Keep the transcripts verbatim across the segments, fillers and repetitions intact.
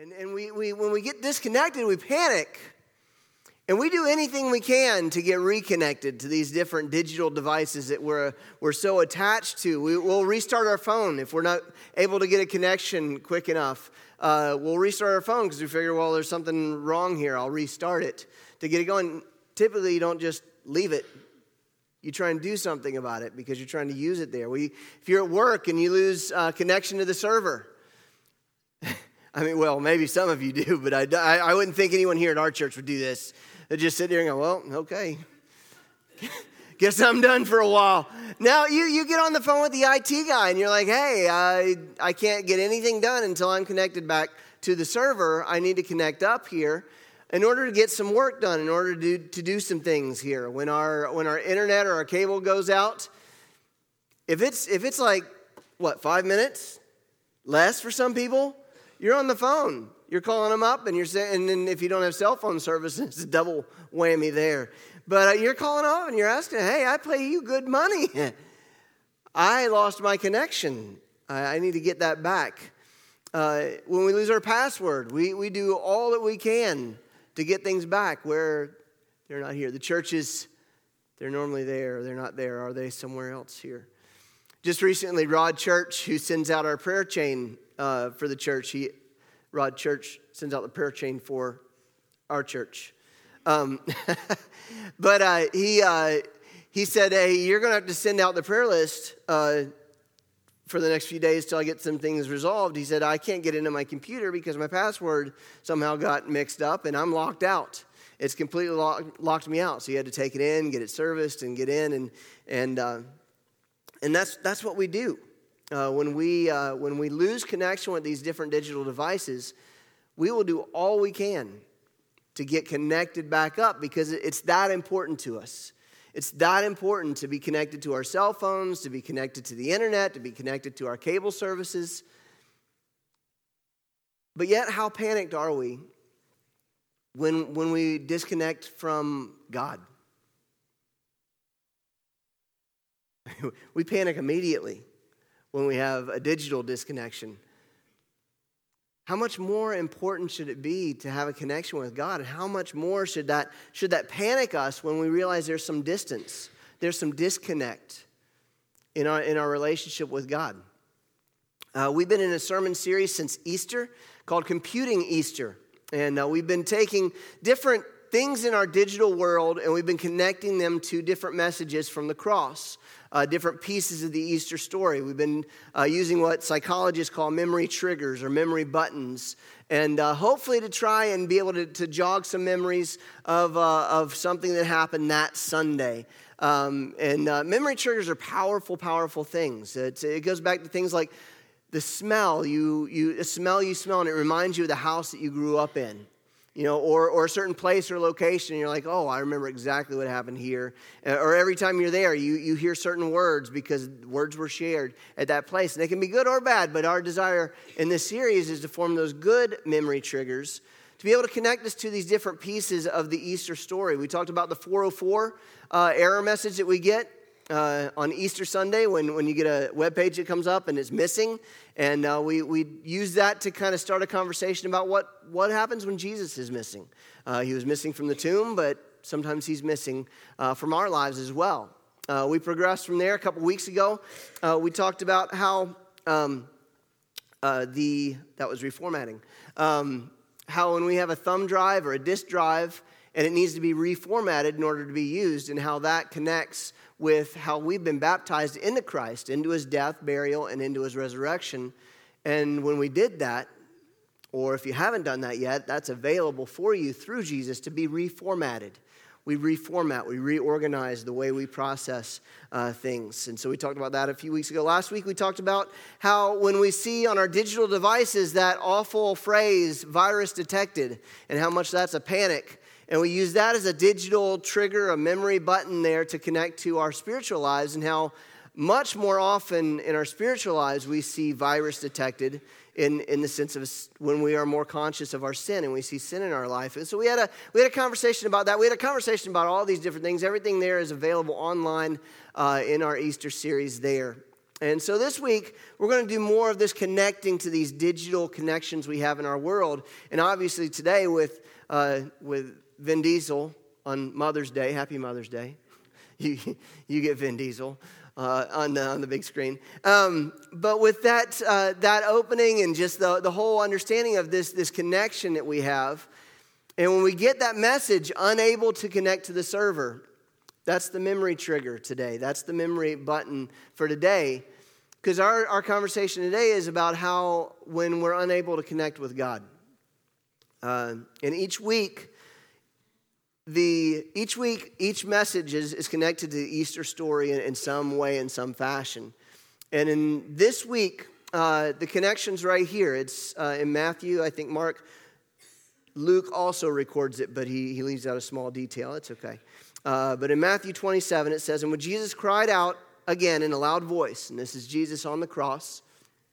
And, and we, we when we get disconnected, we panic. And we do anything we can to get reconnected to these different digital devices that we're, we're so attached to. We, we'll restart our phone if we're not able to get a connection quick enough. Uh, we'll restart our phone because we figure, well, there's something wrong here. I'll restart it to get it going. Typically, you don't just leave it. You try and do something about it because you're trying to use it there. We, if you're at work and you lose uh, connection to the server, I mean, well, maybe some of you do, but I, I, I wouldn't think anyone here at our church would do this. They just sit there and go, well, okay. Guess I'm done for a while. Now you, you get on the phone with the I T guy and you're like, hey, I, I can't get anything done until I'm connected back to the server. I need to connect up here in order to get some work done, in order to do, to do some things here. When our when our internet or our cable goes out, if it's if it's like, what, five minutes? Less for some people, you're on the phone. You're calling them up, and you're saying, and then if you don't have cell phone service, it's a double whammy there. But uh, you're calling up, and you're asking, hey, I pay you good money. I lost my connection. I, I need to get that back. Uh, when we lose our password, we, we do all that we can to get things back where they're not here. The churches, they're normally there. They're not there. Are they somewhere else here? Just recently, Rod Church, who sends out our prayer chain uh, for the church, he Rod Church sends out the prayer chain for our church. Um, but uh, he uh, he said, hey, you're going to have to send out the prayer list uh, for the next few days till I get some things resolved. He said, I can't get into my computer because my password somehow got mixed up and I'm locked out. It's completely locked, locked me out. So you had to take it in, get it serviced, and get in. And and uh, and that's that's what we do. Uh, when we uh, when we lose connection with these different digital devices, we will do all we can to get connected back up because it's that important to us. It's that important to be connected to our cell phones, to be connected to the internet, to be connected to our cable services. But yet, how panicked are we when when we disconnect from God? We panic immediately when we have a digital disconnection. How much more important should it be to have a connection with God? And how much more should that, should that panic us when we realize there's some distance, there's some disconnect in our, in our relationship with God? Uh, we've been in a sermon series since Easter called Computing Easter. And uh, we've been taking different things in our digital world and we've been connecting them to different messages from the cross. Uh, different pieces of the Easter story. We've been uh, using what psychologists call memory triggers or memory buttons, and uh, hopefully to try and be able to, to jog some memories of uh, of something that happened that Sunday. Um, and uh, memory triggers are powerful, powerful things. It's, it goes back to things like the smell you you a smell you smell, and it reminds you of the house that you grew up in. You know, or or a certain place or location, and you're like, oh, I remember exactly what happened here. Or every time you're there, you, you hear certain words because words were shared at that place. And they can be good or bad, but our desire in this series is to form those good memory triggers to be able to connect us to these different pieces of the Easter story. We talked about the four oh four uh, error message that we get uh, on Easter Sunday when, when you get a web page that comes up and it's missing. And uh, we, we use that to kind of start a conversation about what, what happens when Jesus is missing. Uh, he was missing from the tomb, but sometimes he's missing uh, from our lives as well. Uh, we progressed from there a couple weeks ago. Uh, we talked about how um, uh, the, that was reformatting, um, how when we have a thumb drive or a disk drive and it needs to be reformatted in order to be used, and how that connects with how we've been baptized into Christ, into his death, burial, and into his resurrection. And when we did that, or if you haven't done that yet, that's available for you through Jesus to be reformatted. We reformat, we reorganize the way we process uh, things. And so we talked about that a few weeks ago. Last week we talked about how when we see on our digital devices that awful phrase, virus detected, and how much that's a panic. And we use that as a digital trigger, a memory button there to connect to our spiritual lives, and how much more often in our spiritual lives we see virus detected in, in the sense of when we are more conscious of our sin and we see sin in our life. And so we had a we had a conversation about that. We had a conversation about all these different things. Everything there is available online uh, in our Easter series there. And so this week, we're going to do more of this connecting to these digital connections we have in our world. And obviously today with uh, with Vin Diesel on Mother's Day, happy Mother's Day. You you get Vin Diesel uh, on the on the big screen. Um, but with that uh, that opening and just the, the whole understanding of this, this connection that we have, and when we get that message, unable to connect to the server, that's the memory trigger today. That's the memory button for today. Because our, our conversation today is about how when we're unable to connect with God. Uh, and each week, the each week, each message is, is connected to the Easter story in, in some way, in some fashion. And in this week, uh, the connection's right here. It's uh, in Matthew, I think Mark, Luke also records it, but he, he leaves out a small detail. It's okay. Uh, but in Matthew twenty-seven, it says, "And when Jesus cried out again in a loud voice," and this is Jesus on the cross,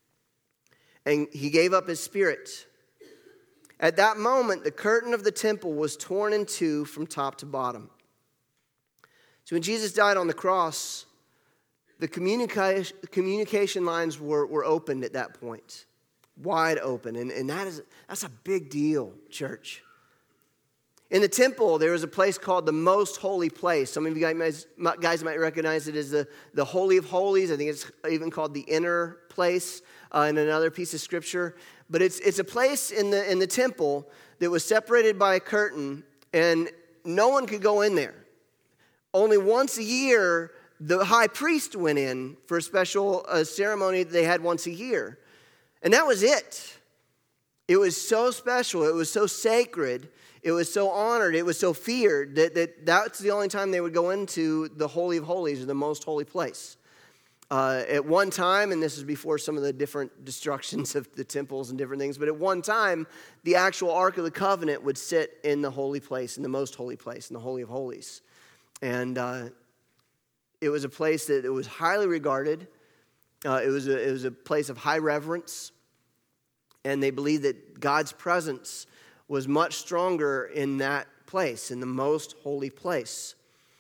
"and he gave up his spirit. At that moment, the curtain of the temple was torn in two from top to bottom." So when Jesus died on the cross, the communication, communication lines were, were opened at that point, wide open. And, and that is that's a big deal, church. In the temple, there was a place called the Most Holy Place. Some of you guys, guys might recognize it as the, the Holy of Holies. I think it's even called the Inner Place uh, in another piece of Scripture. But it's it's a place in the in the temple that was separated by a curtain, and no one could go in there. Only once a year, the high priest went in for a special uh, ceremony that they had once a year. And that was it. It was so special. It was so sacred. It was so honored, it was so feared that, that that's the only time they would go into the Holy of Holies, or the most holy place. Uh, at one time, and this is before some of the different destructions of the temples and different things, but at one time, the actual Ark of the Covenant would sit in the holy place, in the most holy place, in the Holy of Holies. And uh, it was a place that it was highly regarded. Uh, it was a, it was a place of high reverence. And they believed that God's presence was much stronger in that place, in the most holy place.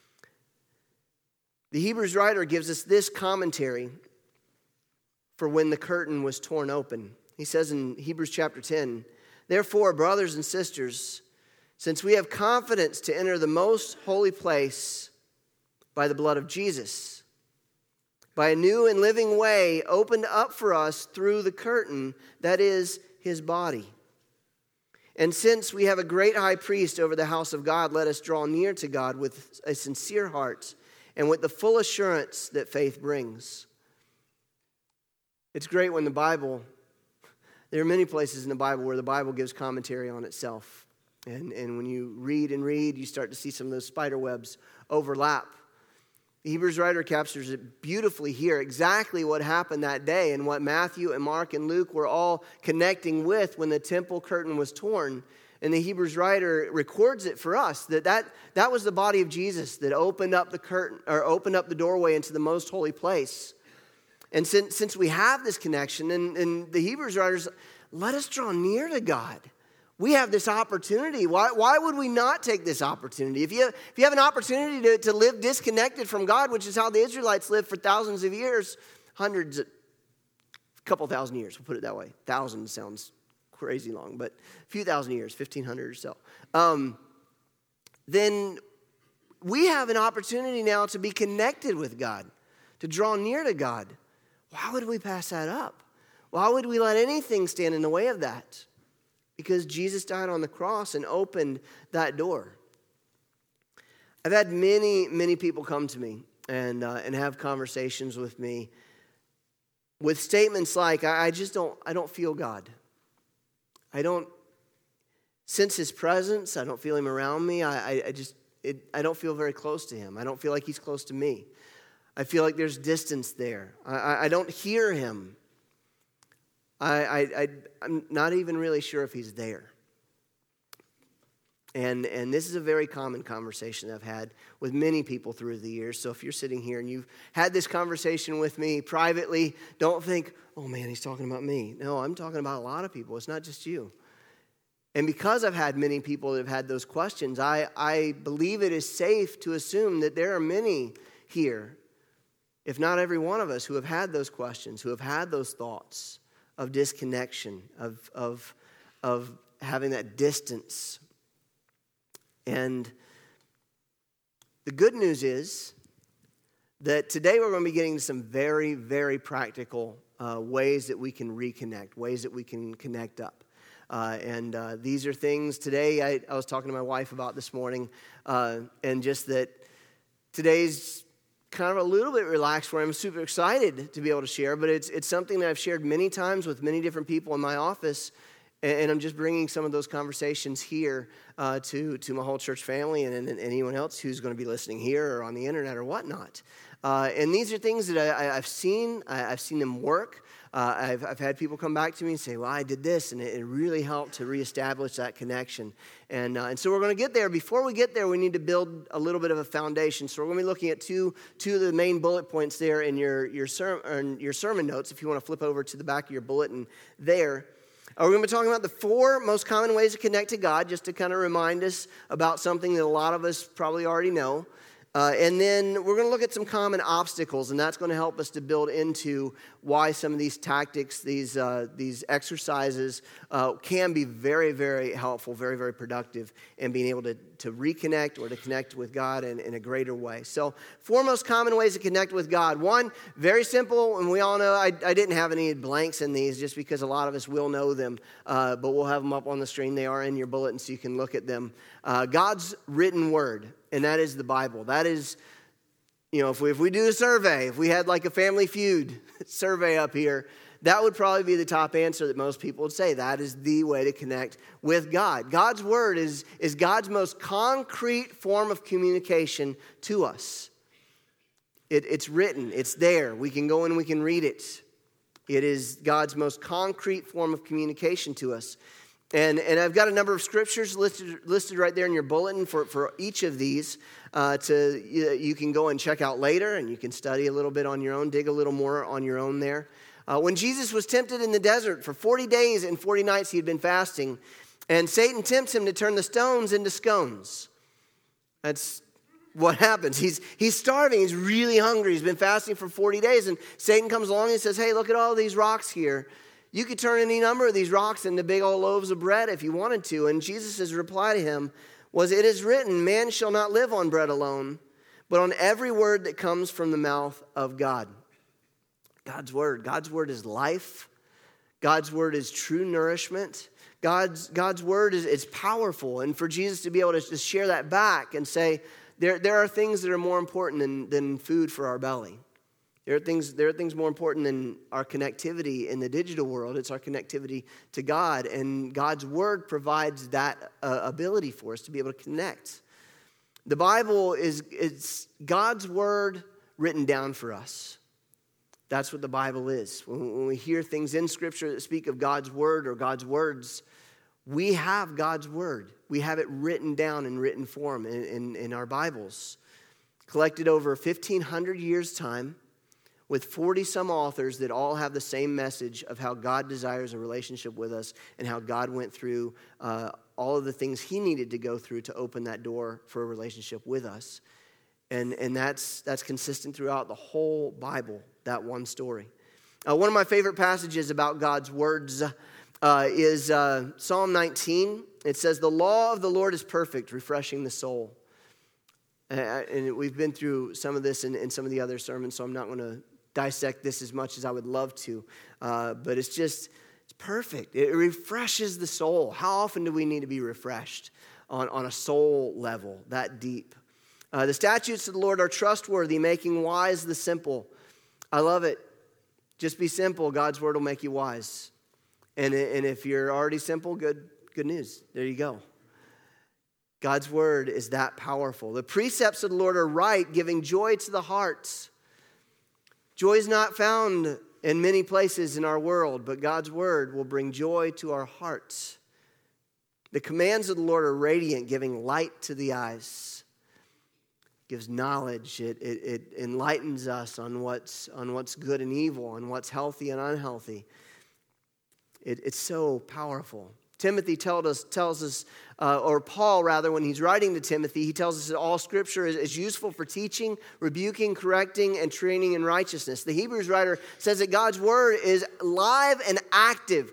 The Hebrews writer gives us this commentary for when the curtain was torn open. He says in Hebrews chapter ten, "Therefore, brothers and sisters, since we have confidence to enter the most holy place by the blood of Jesus, by a new and living way opened up for us through the curtain, that is, his body. And since we have a great high priest over the house of God, let us draw near to God with a sincere heart and with the full assurance that faith brings." It's great when the Bible, there are many places in the Bible where the Bible gives commentary on itself. And, and when you read and read, you start to see some of those spider webs overlap. The Hebrews writer captures it beautifully here, exactly what happened that day and what Matthew and Mark and Luke were all connecting with when the temple curtain was torn. And the Hebrews writer records it for us, that that, that was the body of Jesus that opened up the curtain, or opened up the doorway into the most holy place. And since, since we have this connection, and, and the Hebrews writers, let us draw near to God. We have this opportunity. Why, why would we not take this opportunity? If you have, if you have an opportunity to, to live disconnected from God, which is how the Israelites lived for thousands of years, hundreds, a couple thousand years, we'll put it that way. Thousands sounds crazy long, but a few thousand years, fifteen hundred or so. Um, then we have an opportunity now to be connected with God, to draw near to God. Why would we pass that up? Why would we let anything stand in the way of that? Because Jesus died on the cross and opened that door. I've had many, many people come to me and uh, and have conversations with me with statements like, I, I just don't, I don't feel God. I don't sense his presence. I don't feel him around me. I, I, I just, it, I don't feel very close to him. I don't feel like he's close to me. I feel like there's distance there. I, I, I don't hear him. I, I, I, I'm not even really sure if he's there. And, and this is a very common conversation I've had with many people through the years. So if you're sitting here and you've had this conversation with me privately, don't think, oh man, he's talking about me. No, I'm talking about a lot of people. It's not just you. And because I've had many people that have had those questions, I, I believe it is safe to assume that there are many here if not every one of us, who have had those questions, who have had those thoughts of disconnection, of, of, of having that distance. And the good news is that today we're going to be getting some very, very practical uh, ways that we can reconnect, ways that we can connect up. Uh, and uh, these are things today I, I was talking to my wife about this morning, uh, and just that today's kind of a little bit relaxed where I'm super excited to be able to share, but it's it's something that I've shared many times with many different people in my office, and, and I'm just bringing some of those conversations here uh, to, to my whole church family and, and, and anyone else who's going to be listening here or on the internet or whatnot. Uh, and these are things that I, I, I've seen. I, I've seen them work. Uh, I've, I've had people come back to me and say, well, I did this, and it, it really helped to reestablish that connection. And uh, and so we're going to get there. Before we get there, we need to build a little bit of a foundation. So we're going to be looking at two two of the main bullet points there in your, your, ser- in your sermon notes, if you want to flip over to the back of your bulletin there. Uh, we're going to be talking about the four most common ways to connect to God, just to kind of remind us about something that a lot of us probably already know. Uh, and then we're going to look at some common obstacles, and that's going to help us to build into why some of these tactics, these uh, these exercises uh, can be very, very helpful, very, very productive in being able to, to reconnect or to connect with God in, in a greater way. So four most common ways to connect with God. One, very simple, and we all know I, I didn't have any blanks in these just because a lot of us will know them, uh, but we'll have them up on the screen. They are in your bulletin so you can look at them. Uh, God's written word. And that is the Bible. That is, you know, if we if we do a survey, if we had like a Family Feud survey up here, that would probably be the top answer that most people would say. That is the way to connect with God. God's word is, is God's most concrete form of communication to us. It, it's written. It's there. We can go and we can read it. It is God's most concrete form of communication to us. And and I've got a number of scriptures listed listed right there in your bulletin for, for each of these uh, to you, you can go and check out later, and you can study a little bit on your own, dig a little more on your own there. Uh, when Jesus was tempted in the desert for forty days and forty nights, he had been fasting, and Satan tempts him to turn the stones into scones. That's what happens. He's he's starving. He's really hungry. He's been fasting for forty days, and Satan comes along and says, "Hey, look at all these rocks here. You could turn any number of these rocks into big old loaves of bread if you wanted to." And Jesus' reply to him was, "It is written, man shall not live on bread alone, but on every word that comes from the mouth of God." God's word. God's word is life. God's word is true nourishment. God's, God's word is, is powerful. And for Jesus to be able to just share that back and say, there, there are things that are more important than, than food for our belly. There are things there are things more important than our connectivity in the digital world. It's our connectivity to God. And God's word provides that uh, ability for us to be able to connect. The Bible is it's God's word written down for us. That's what the Bible is. When, when we hear things in Scripture that speak of God's word or God's words, we have God's word. We have it written down in written form in, in, in our Bibles. Collected over fifteen hundred years' time, with forty-some authors that all have the same message of how God desires a relationship with us and how God went through uh, all of the things he needed to go through to open that door for a relationship with us. And, and that's, that's consistent throughout the whole Bible, that one story. Uh, one of my favorite passages about God's words uh, is uh, Psalm nineteen. It says, "The law of the Lord is perfect, refreshing the soul." Uh, and we've been through some of this in, in some of the other sermons, so I'm not going to dissect this as much as I would love to, uh, but it's just, it's perfect. It refreshes the soul. How often do we need to be refreshed on, on a soul level, that deep? Uh, the statutes of the Lord are trustworthy, making wise the simple. I love it. Just be simple. God's word will make you wise. And, and if you're already simple, good, good news. There you go. God's word is that powerful. The precepts of the Lord are right, giving joy to the heart. Joy is not found in many places in our world, but God's word will bring joy to our hearts. The commands of the Lord are radiant, giving light to the eyes. It gives knowledge. It, it, it enlightens us on what's, on what's good and evil, on what's healthy and unhealthy. It, it's so powerful. Timothy tells us, tells us uh, or Paul rather, when he's writing to Timothy, he tells us that all Scripture is, is useful for teaching, rebuking, correcting, and training in righteousness. The Hebrews writer says that God's Word is live and active.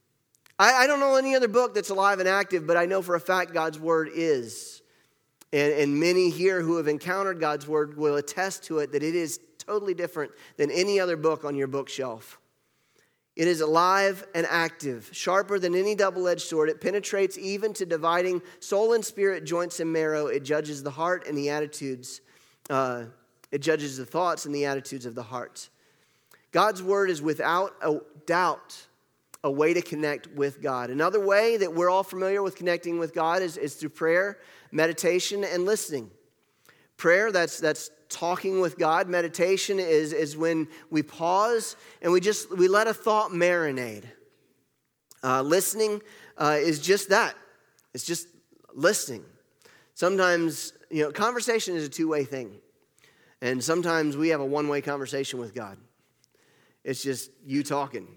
I, I don't know any other book that's alive and active, but I know for a fact God's Word is. And, and many here who have encountered God's Word will attest to it, that it is totally different than any other book on your bookshelf. It is alive and active, sharper than any double-edged sword. It penetrates even to dividing soul and spirit, joints and marrow. It judges the heart and the attitudes. Uh, it judges the thoughts and the attitudes of the heart. God's Word is without a doubt a way to connect with God. Another way that we're all familiar with connecting with God is, is through prayer, meditation, and listening. Prayer, that's that's talking with God. Meditation is, is when we pause and we just we let a thought marinate. Uh, listening uh, is just that. It's just listening. Sometimes, you know, conversation is a two-way thing. And sometimes we have a one-way conversation with God. It's just you talking.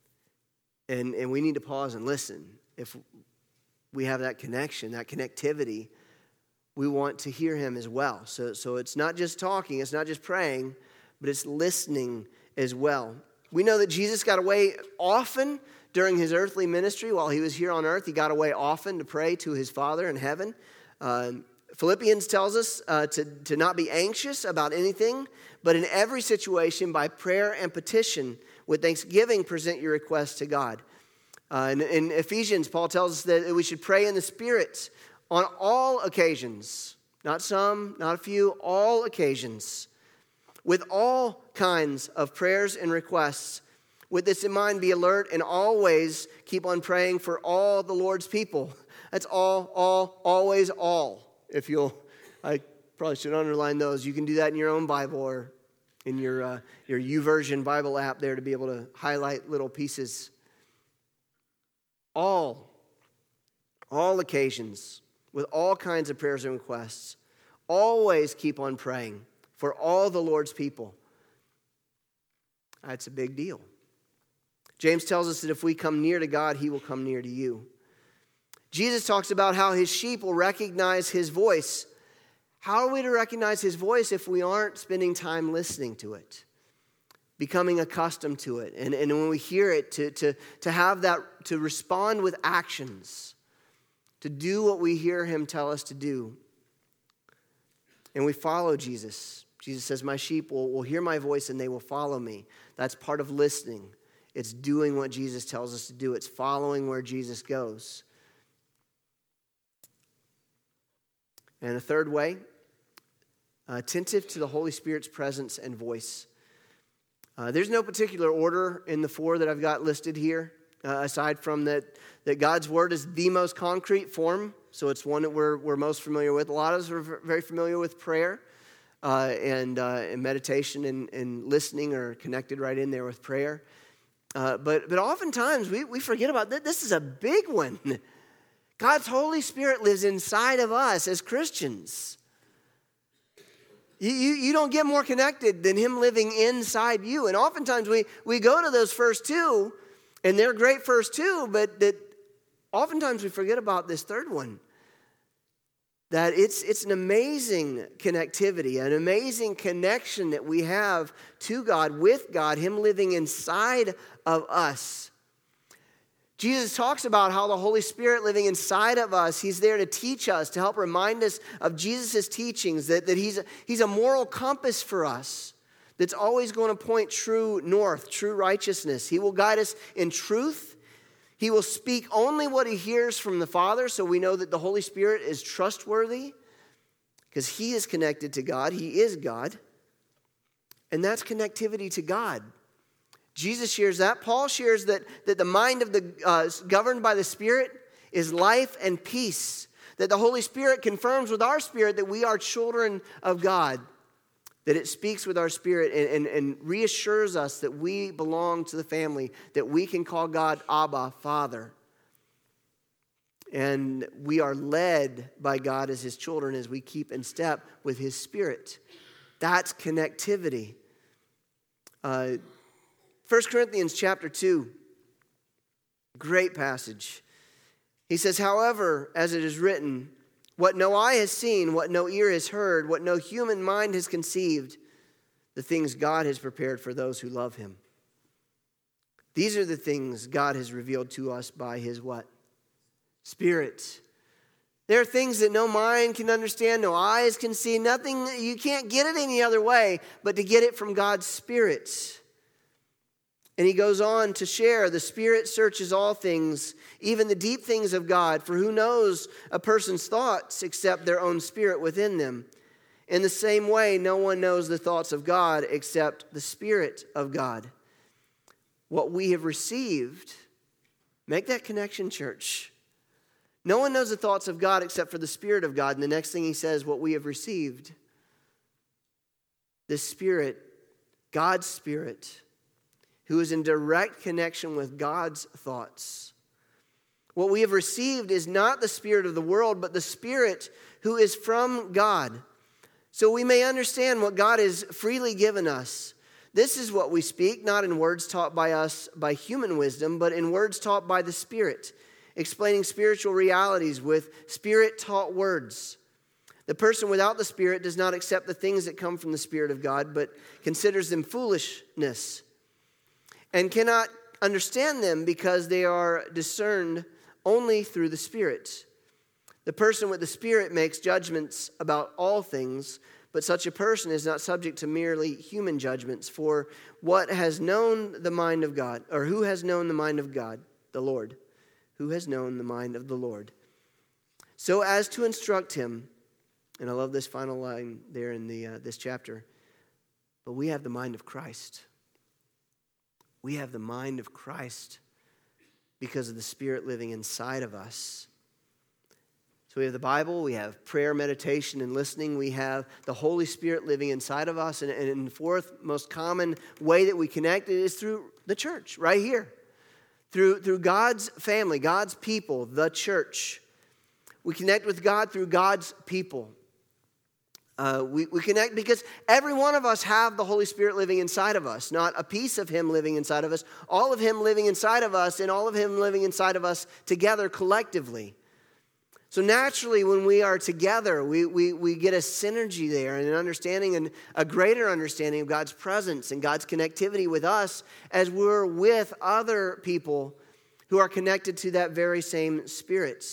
And, and we need to pause and listen. If we have that connection, that connectivity, we want to hear him as well. So, so it's not just talking, it's not just praying, but it's listening as well. We know that Jesus got away often during his earthly ministry. While he was here on earth, he got away often to pray to his Father in heaven. Uh, Philippians tells us uh, to, to not be anxious about anything, but in every situation, by prayer and petition, with thanksgiving, present your requests to God. Uh, in, in Ephesians, Paul tells us that we should pray in the Spirit on all occasions, not some, not a few, all occasions, with all kinds of prayers and requests. With this in mind, be alert and always keep on praying for all the Lord's people. That's all, all, always, all. If you'll, I probably should underline those. You can do that in your own Bible or in your uh, your YouVersion Bible app there to be able to highlight little pieces. All, all occasions, with all kinds of prayers and requests. Always keep on praying for all the Lord's people. That's a big deal. James tells us that if we come near to God, he will come near to you. Jesus talks about how his sheep will recognize his voice. How are we to recognize his voice if we aren't spending time listening to it, becoming accustomed to it? And, and when we hear it, to, to, to have that, to respond with actions, to do what we hear him tell us to do. And we follow Jesus. Jesus says, my sheep will, will hear my voice and they will follow me. That's part of listening. It's doing what Jesus tells us to do. It's following where Jesus goes. And a third way, uh, attentive to the Holy Spirit's presence and voice. Uh, there's no particular order in the four that I've got listed here, uh, aside from that, that God's Word is the most concrete form, so it's one that we're, we're most familiar with. A lot of us are very familiar with prayer, uh, and, uh, and meditation and, and listening are connected right in there with prayer. Uh, but, but oftentimes we, we forget about that. This is a big one. God's Holy Spirit lives inside of us as Christians. You, you, you don't get more connected than him living inside you. And oftentimes we, we go to those first two, and they're great first two, but that oftentimes we forget about this third one. That it's, it's an amazing connectivity, an amazing connection that we have to God, with God, him living inside of us. Jesus talks about how the Holy Spirit living inside of us, he's there to teach us, to help remind us of Jesus' teachings, that, that he's, a, he's a moral compass for us that's always going to point true north, true righteousness. He will guide us in truth. He will speak only what he hears from the Father, so we know that the Holy Spirit is trustworthy because he is connected to God. He is God. And that's connectivity to God. Jesus shares that. Paul shares that, that the mind of the uh, governed by the Spirit is life and peace. That the Holy Spirit confirms with our spirit that we are children of God. That it speaks with our spirit and, and, and reassures us that we belong to the family. That we can call God Abba, Father. And we are led by God as his children as we keep in step with his Spirit. That's connectivity. Uh, First Corinthians chapter two, great passage. He says, however, as it is written, what no eye has seen, what no ear has heard, what no human mind has conceived, the things God has prepared for those who love him. These are the things God has revealed to us by his what? Spirit. There are things that no mind can understand, no eyes can see, nothing, you can't get it any other way but to get it from God's Spirit. And he goes on to share, the Spirit searches all things, even the deep things of God, for who knows a person's thoughts except their own spirit within them? In the same way, no one knows the thoughts of God except the Spirit of God. What we have received, make that connection, church. No one knows the thoughts of God except for the Spirit of God. And the next thing he says, what we have received. The Spirit, God's Spirit, who is in direct connection with God's thoughts. What we have received is not the spirit of the world, but the Spirit who is from God. So we may understand what God has freely given us. This is what we speak, not in words taught by us by human wisdom, but in words taught by the Spirit, explaining spiritual realities with Spirit-taught words. The person without the Spirit does not accept the things that come from the Spirit of God, but considers them foolishness, and cannot understand them because they are discerned only through the Spirit. The person with the Spirit makes judgments about all things, but such a person is not subject to merely human judgments. For what has known the mind of God, or who has known the mind of God? The Lord. Who has known the mind of the Lord? So as to instruct him, and I love this final line there in the uh, this chapter, but we have the mind of Christ. We have the mind of Christ because of the Spirit living inside of us. So we have the Bible, we have prayer, meditation, and listening. We have the Holy Spirit living inside of us. And, and the fourth most common way that we connect is through the church, right here. Through, through God's family, God's people, the church. We connect with God through God's people. Uh, we, we connect because every one of us have the Holy Spirit living inside of us. Not a piece of him living inside of us. All of him living inside of us, and all of him living inside of us together collectively. So naturally, when we are together, we, we, we get a synergy there and an understanding and a greater understanding of God's presence and God's connectivity with us as we're with other people who are connected to that very same Spirit.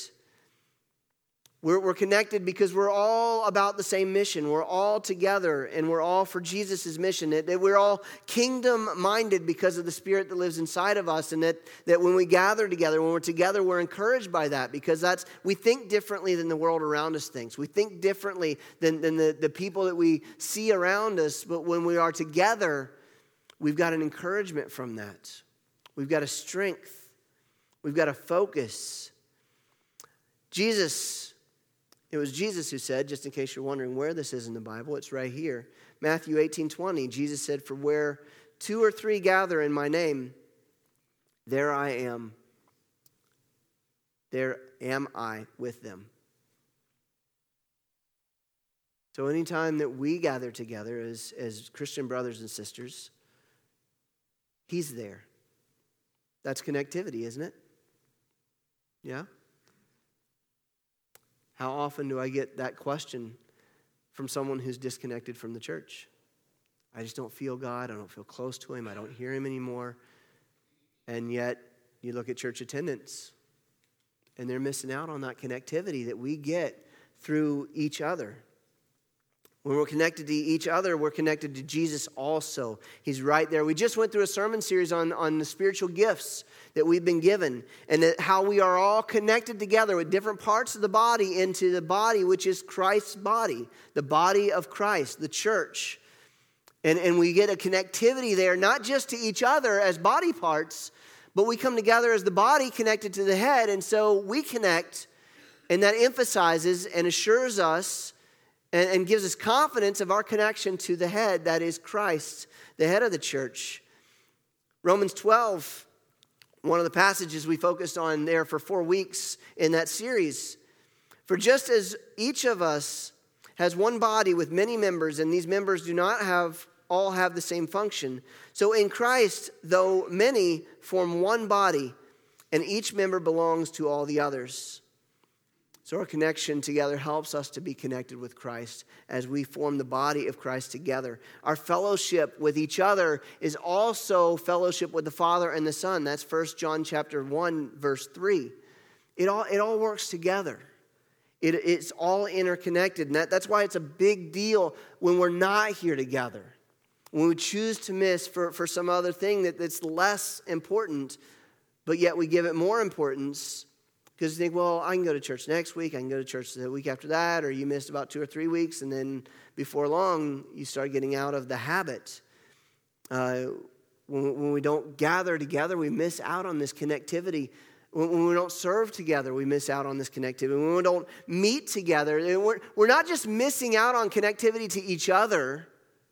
We're, we're connected because we're all about the same mission. We're all together, and we're all for Jesus' mission. That, that we're all kingdom-minded because of the Spirit that lives inside of us, and that, that when we gather together, when we're together, we're encouraged by that because that's we think differently than the world around us thinks. We think differently than, than the, the people that we see around us, but when we are together, we've got an encouragement from that. We've got a strength. We've got a focus. Jesus... It was Jesus who said, just in case you're wondering where this is in the Bible, it's right here. Matthew eighteen twenty, Jesus said, for where two or three gather in my name, there I am. There am I with them. So anytime that we gather together as, as Christian brothers and sisters, he's there. That's connectivity, isn't it? Yeah? How often do I get that question from someone who's disconnected from the church? I just don't feel God. I don't feel close to him. I don't hear him anymore. And yet, you look at church attendance, and they're missing out on that connectivity that we get through each other. When we're connected to each other, we're connected to Jesus also. He's right there. We just went through a sermon series on, on the spiritual gifts that we've been given, and that how we are all connected together with different parts of the body into the body, which is Christ's body, the body of Christ, the church. And, and we get a connectivity there, not just to each other as body parts, but we come together as the body connected to the head, and so we connect, and that emphasizes and assures us and, and gives us confidence of our connection to the head, that is Christ, the head of the church. Romans twelve, one of the passages we focused on there for four weeks in that series. For just as each of us has one body with many members, and these members do not have all have the same function, so in Christ, though many form one body, and each member belongs to all the others. So our connection together helps us to be connected with Christ as we form the body of Christ together. Our fellowship with each other is also fellowship with the Father and the Son. That's First John chapter one, verse three. It all, it all works together. It, it's all interconnected. And that, that's why it's a big deal when we're not here together. When we choose to miss for, for some other thing that, that's less important, but yet we give it more importance because you think, well, I can go to church next week, I can go to church the week after that, or you missed about two or three weeks, and then before long, you start getting out of the habit. Uh, when, when we don't gather together, we miss out on this connectivity. When, when we don't serve together, we miss out on this connectivity. When we don't meet together, we're, we're not just missing out on connectivity to each other,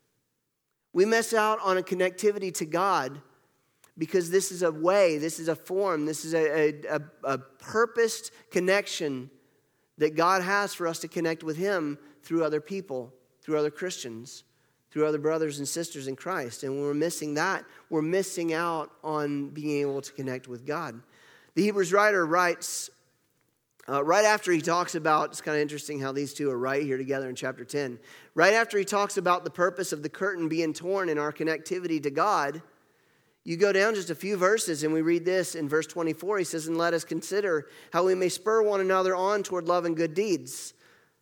we miss out on a connectivity to God. Because this is a way, this is a form, this is a, a, a purposed connection that God has for us to connect with Him through other people, through other Christians, through other brothers and sisters in Christ. And when we're missing that, we're missing out on being able to connect with God. The Hebrews writer writes, uh, right after he talks about, it's kind of interesting how these two are right here together in chapter ten. Right after he talks about the purpose of the curtain being torn in our connectivity to God, you go down just a few verses and we read this in verse twenty-four. He says, and let us consider how we may spur one another on toward love and good deeds,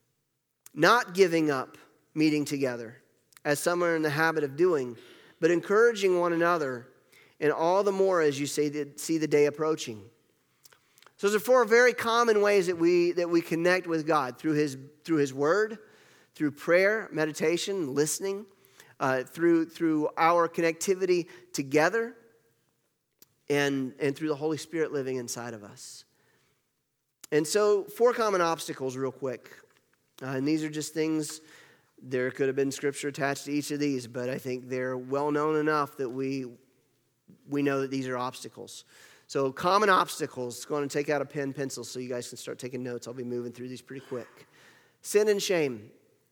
not giving up meeting together, as some are in the habit of doing, but encouraging one another, and all the more as you say, see the day approaching. So those are four very common ways that we that we connect with God, through His through His Word, through prayer, meditation, listening, uh, through through our connectivity together, and and through the Holy Spirit living inside of us. And so, four common obstacles, real quick, uh, and these are just things. There could have been scripture attached to each of these, but I think they're well known enough that we we know that these are obstacles. So common obstacles. Go on and take out a pen, pencil, so you guys can start taking notes. I'll be moving through these pretty quick. Sin and shame.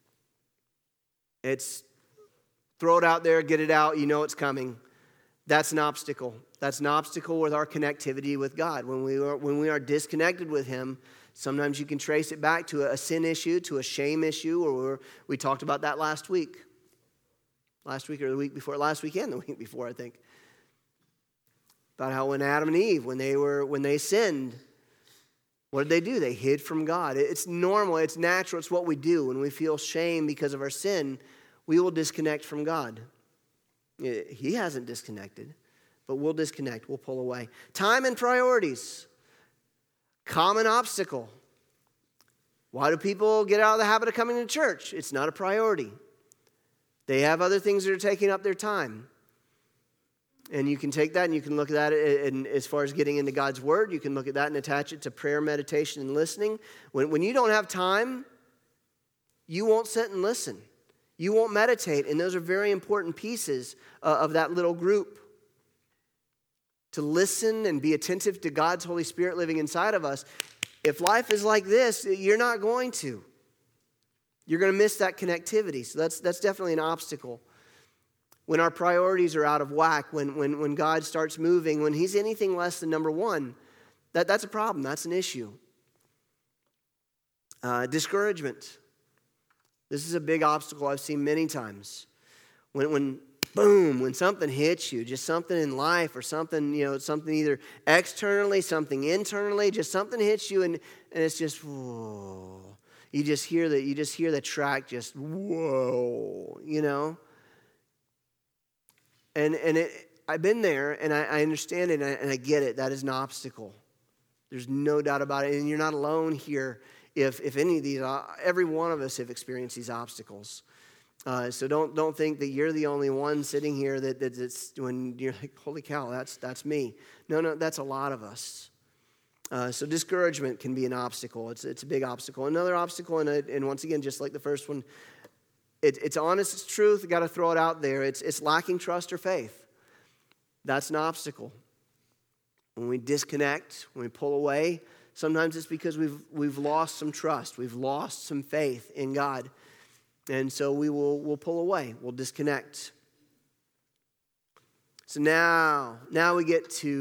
It's throw it out there, get it out. You know it's coming. That's an obstacle. That's an obstacle with our connectivity with God. When we are when we are disconnected with Him, sometimes you can trace it back to a sin issue, to a shame issue, or we're, we talked about that last week. Last week or the week before, last weekend, the week before, I think. About how when Adam and Eve, when they were when they sinned, what did they do? They hid from God. It's normal, it's natural, it's what we do. When we feel shame because of our sin, we will disconnect from God. He hasn't disconnected, but we'll disconnect, we'll pull away. Time and priorities. Common obstacle. Why do people get out of the habit of coming to church? It's not a priority. They have other things that are taking up their time. And you can take that and you can look at that, and as far as getting into God's Word, you can look at that and attach it to prayer, meditation, and listening. When, when you don't have time, you won't sit and listen. You won't meditate, and those are very important pieces uh, of that little group. To listen and be attentive to God's Holy Spirit living inside of us. If life is like this, you're not going to. You're going to miss that connectivity. So that's that's definitely an obstacle. When our priorities are out of whack, when when when God starts moving, when He's anything less than number one, that, that's a problem. That's an issue. Uh, discouragement. This is a big obstacle I've seen many times. When when boom, when something hits you, just something in life or something, you know, something either externally, something internally, just something hits you and, and it's just, whoa. You just hear that, you just hear the track just, whoa, you know. And and it, I've been there and I, I understand it and I, and I get it. That is an obstacle. There's no doubt about it. And you're not alone here if, if any of these, every one of us have experienced these obstacles. Uh, so don't don't think that you're the only one sitting here that, that that's when you're like, holy cow, that's that's me. No, no, that's a lot of us. Uh, so discouragement can be an obstacle. It's it's a big obstacle. Another obstacle, and, and once again, just like the first one, it, it's honest, it's truth. You got to throw it out there. It's it's lacking trust or faith. That's an obstacle. When we disconnect, when we pull away, sometimes it's because we've we've lost some trust. We've lost some faith in God. And so we will we'll pull away. We'll disconnect. So now, now we get to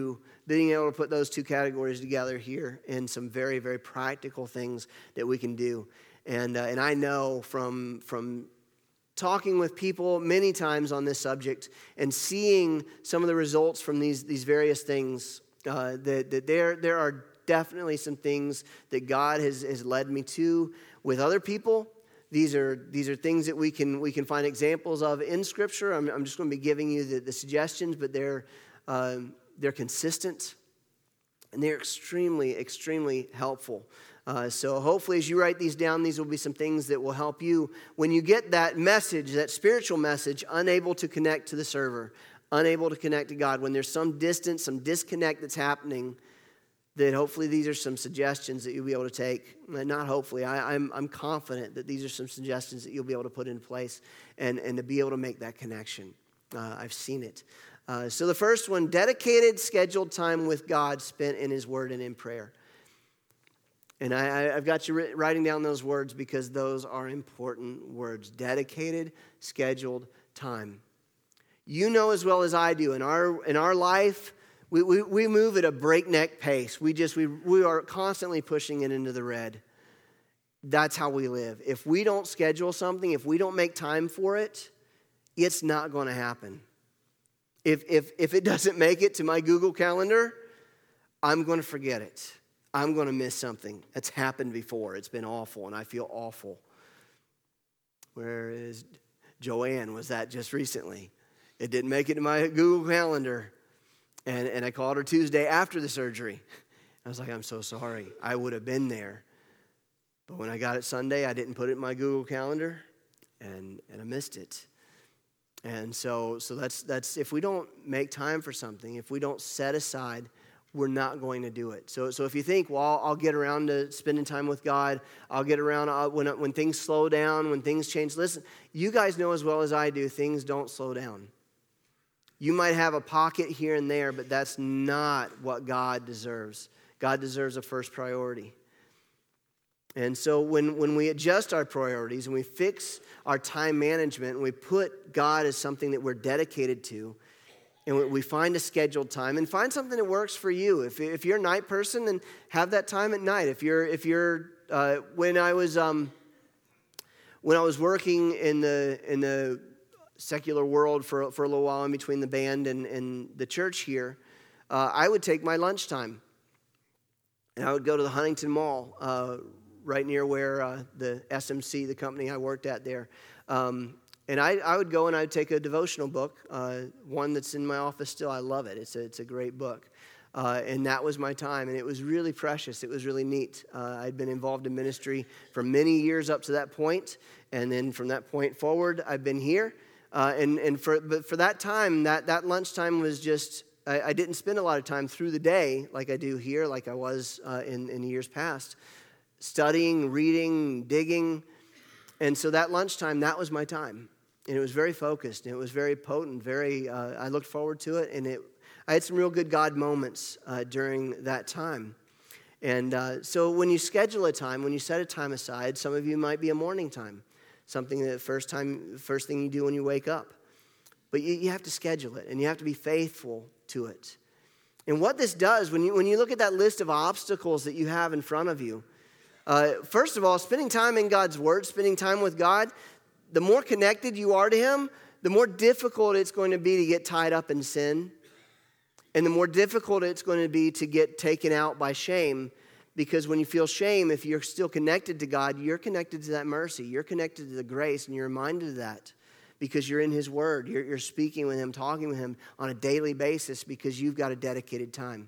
being able to put those two categories together here in some very, very practical things that we can do. And uh, and I know from from talking with people many times on this subject and seeing some of the results from these these various things, uh, that, that there there are definitely some things that God has, has led me to with other people. These are these are things that we can we can find examples of in Scripture. I'm, I'm just going to be giving you the, the suggestions, but they're um, they're consistent and they're extremely extremely helpful. Uh, so hopefully, as you write these down, these will be some things that will help you when you get that message, that spiritual message, unable to connect to the server, unable to connect to God. When there's some distance, some disconnect that's happening, that hopefully these are some suggestions that you'll be able to take. Not hopefully, I, I'm, I'm confident that these are some suggestions that you'll be able to put in place and, and to be able to make that connection. Uh, I've seen it. Uh, so the first one, dedicated, scheduled time with God spent in His Word and in prayer. And I, I've got you writing down those words because those are important words. Dedicated, scheduled time. You know as well as I do, in our in our life, we, we, we move at a breakneck pace. We just we we are constantly pushing it into the red. That's how we live. If we don't schedule something, if we don't make time for it, it's not going to happen. If if if it doesn't make it to my Google Calendar, I'm going to forget it. I'm going to miss something. It's happened before. It's been awful, and I feel awful. Whereas Joanne was that just recently. It didn't make it to my Google Calendar, and, and I called her Tuesday after the surgery. I was like, I'm so sorry. I would have been there. But when I got it Sunday, I didn't put it in my Google Calendar, and, and I missed it. And so so that's that's if we don't make time for something, if we don't set aside, we're not going to do it. So, so if you think, well, I'll, I'll get around to spending time with God. I'll get around I'll, when when things slow down, when things change. Listen, you guys know as well as I do, things don't slow down. You might have a pocket here and there, but that's not what God deserves. God deserves a first priority. And so when, when we adjust our priorities and we fix our time management and we put God as something that we're dedicated to, and we find a scheduled time, and find something that works for you. If if you're a night person, then have that time at night. If you're if you're uh, when I was um, when I was working in the in the secular world for for a little while in between the band and, and the church here, uh, I would take my lunchtime, and I would go to the Huntington Mall, uh, right near where uh, the S M C, the company I worked at there. Um, And I, I would go and I would take a devotional book, uh, one that's in my office still. I love it. It's a, it's a great book. Uh, and that was my time. And it was really precious. It was really neat. Uh, I'd been involved in ministry for many years up to that point. And then from that point forward, I've been here. Uh, and and for but for that time, that, that lunchtime was just, I, I didn't spend a lot of time through the day like I do here, like I was uh, in, in years past, studying, reading, digging. And so that lunchtime, that was my time. And it was very focused, and it was very potent, very, uh, I looked forward to it, and it, I had some real good God moments uh, during that time. And uh, so when you schedule a time, when you set a time aside, some of you might be a morning time, something that first time, first thing you do when you wake up. But you, you have to schedule it, and you have to be faithful to it. And what this does, when you when you look at that list of obstacles that you have in front of you, uh, first of all, spending time in God's Word, spending time with God, the more connected you are to Him, the more difficult it's going to be to get tied up in sin. And the more difficult it's going to be to get taken out by shame. Because when you feel shame, if you're still connected to God, you're connected to that mercy. You're connected to the grace, and you're reminded of that. Because you're in His Word. You're, you're speaking with Him, talking with Him on a daily basis because you've got a dedicated time.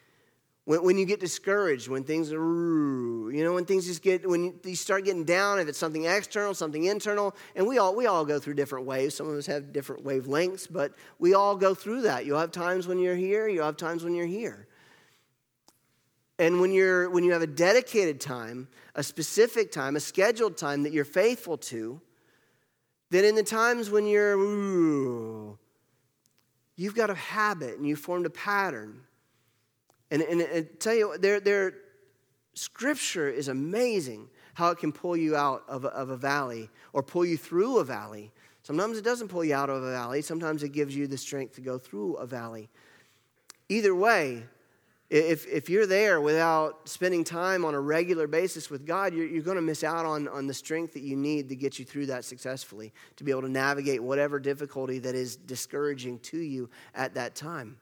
When, when you get discouraged, when things are, you know, when things just get, when you, you start getting down, if it's something external, something internal, and we all we all go through different waves. Some of us have different wavelengths, but we all go through that. You'll have times when you're here, you'll have times when you're here. And when you're when you have a dedicated time, a specific time, a scheduled time that you're faithful to, then in the times when you're, ooh, you've got a habit and you've formed a pattern. And, and, and I tell you, there, there, Scripture is amazing how it can pull you out of a, of a valley or pull you through a valley. Sometimes it doesn't pull you out of a valley. Sometimes it gives you the strength to go through a valley. Either way, if, if you're there without spending time on a regular basis with God, you're, you're going to miss out on, on the strength that you need to get you through that successfully, to be able to navigate whatever difficulty that is discouraging to you at that time.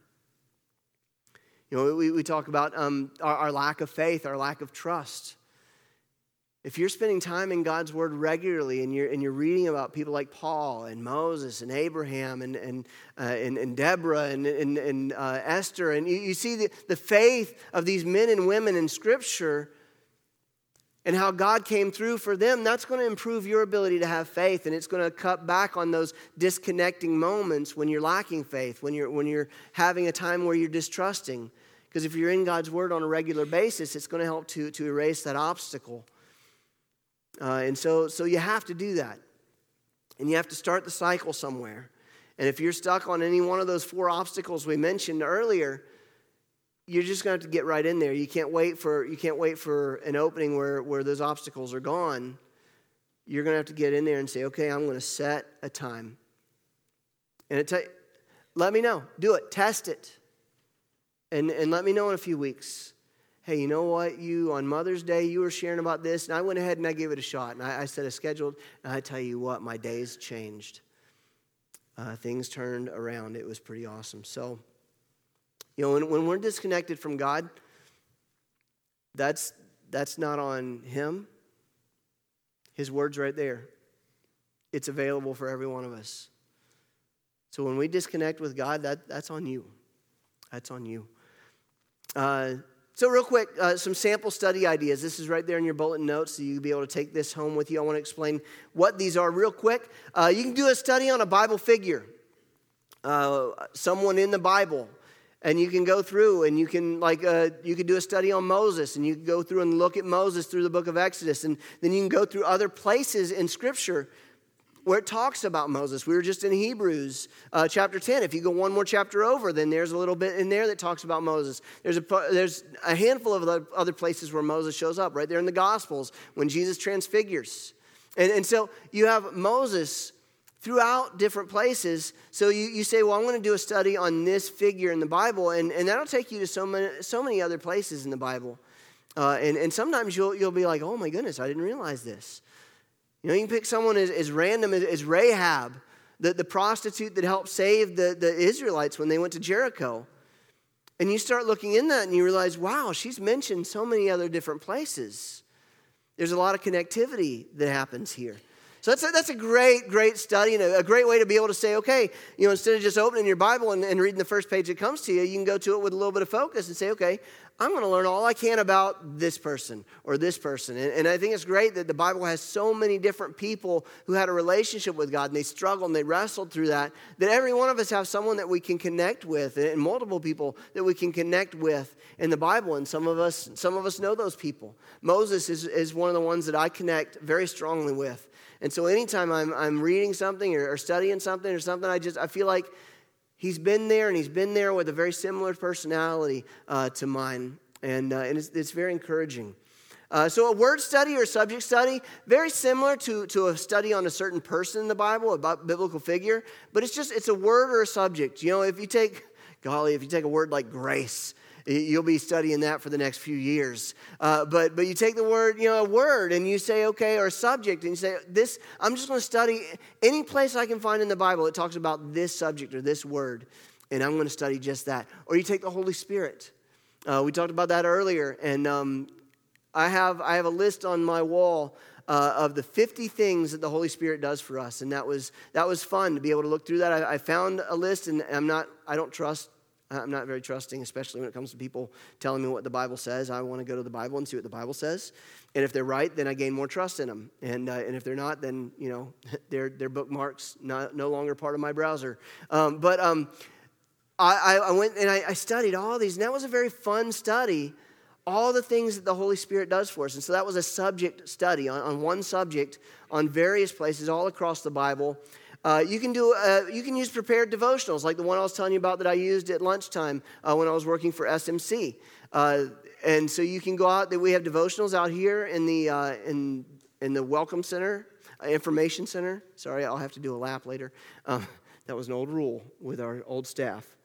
You know, we, we talk about um, our, our lack of faith, our lack of trust. If you're spending time in God's Word regularly and you're and you're reading about people like Paul and Moses and Abraham and and uh, and, and Deborah and and, and uh, Esther, and you, you see the, the faith of these men and women in Scripture and how God came through for them, that's going to improve your ability to have faith, and it's going to cut back on those disconnecting moments when you're lacking faith, when you're when you're having a time where you're distrusting. Because if you're in God's Word on a regular basis, it's going to help to to erase that obstacle. Uh, and so, so you have to do that. And you have to start the cycle somewhere. And if you're stuck on any one of those four obstacles we mentioned earlier, you're just going to have to get right in there. You can't wait for you can't wait for an opening where, where those obstacles are gone. You're going to have to get in there and say, okay, I'm going to set a time. And it t- let me know. Do it. Test it. And, and let me know in a few weeks. Hey, you know what? You, on Mother's Day, you were sharing about this, and I went ahead and I gave it a shot. And I, I set a schedule, and I tell you what, my days changed. Uh, things turned around. It was pretty awesome. So, you know, when, when we're disconnected from God, that's that's not on Him. His Word's right there. It's available for every one of us. So when we disconnect with God, that that's on you. That's on you. Uh So real quick, uh, some sample study ideas. This is right there in your bulletin notes, so you'll be able to take this home with you. I want to explain what these are real quick. Uh, you can do a study on a Bible figure, uh, someone in the Bible, and you can go through and you can like uh, you can do a study on Moses, and you can go through and look at Moses through the book of Exodus, and then you can go through other places in Scripture where it talks about Moses. We were just in Hebrews uh, chapter ten. If you go one more chapter over, then there's a little bit in there that talks about Moses. There's a, there's a handful of other places where Moses shows up, right there in the Gospels when Jesus transfigures. And, and so you have Moses throughout different places. So you, you say, well, I'm going to do a study on this figure in the Bible, and, and that'll take you to so many, so many other places in the Bible. Uh, and, and sometimes you'll, you'll be like, oh my goodness, I didn't realize this. You know, you can pick someone as, as random as, as Rahab, the, the prostitute that helped save the, the Israelites when they went to Jericho. And you start looking in that and you realize, wow, she's mentioned so many other different places. There's a lot of connectivity that happens here. So that's a, that's a great, great study and a, a great way to be able to say, okay, you know, instead of just opening your Bible and, and reading the first page that comes to you, you can go to it with a little bit of focus and say, okay, I'm going to learn all I can about this person or this person. And, and I think it's great that the Bible has so many different people who had a relationship with God, and they struggled and they wrestled through that, that every one of us have someone that we can connect with, and multiple people that we can connect with in the Bible. And some of us, some of us know those people. Moses is, is one of the ones that I connect very strongly with. And so anytime I'm I'm reading something or, or studying something or something, I just I feel like he's been there, and he's been there with a very similar personality uh, to mine, and uh, and it's, it's very encouraging. Uh, so a word study or subject study, very similar to, to a study on a certain person in the Bible, a biblical figure, but it's just it's a word or a subject. You know, if you take golly, if you take a word like grace, you'll be studying that for the next few years. Uh, but but you take the word, you know, a word, and you say, okay, or a subject, and you say, this, I'm just going to study any place I can find in the Bible that talks about this subject or this word, and I'm going to study just that. Or you take the Holy Spirit. Uh, we talked about that earlier, and um, I have I have a list on my wall uh, of the fifty things that the Holy Spirit does for us, and that was that was fun to be able to look through that. I, I found a list, and I'm not I don't trust. I'm not very trusting, especially when it comes to people telling me what the Bible says. I want to go to the Bible and see what the Bible says. And if they're right, then I gain more trust in them. And uh, and if they're not, then, you know, they're, they're bookmarks, not, no longer part of my browser. Um, but um, I, I went and I, I studied all these, and that was a very fun study, all the things that the Holy Spirit does for us. And so that was a subject study on, on one subject on various places all across the Bible. Uh, you can do. Uh, you can use prepared devotionals like the one I was telling you about that I used at lunchtime uh, when I was working for S M C. Uh, and so you can go out. We have devotionals out here in the uh, in in the Welcome Center, uh, Information Center. Sorry, I'll have to do a lap later. Um, that was an old rule with our old staff.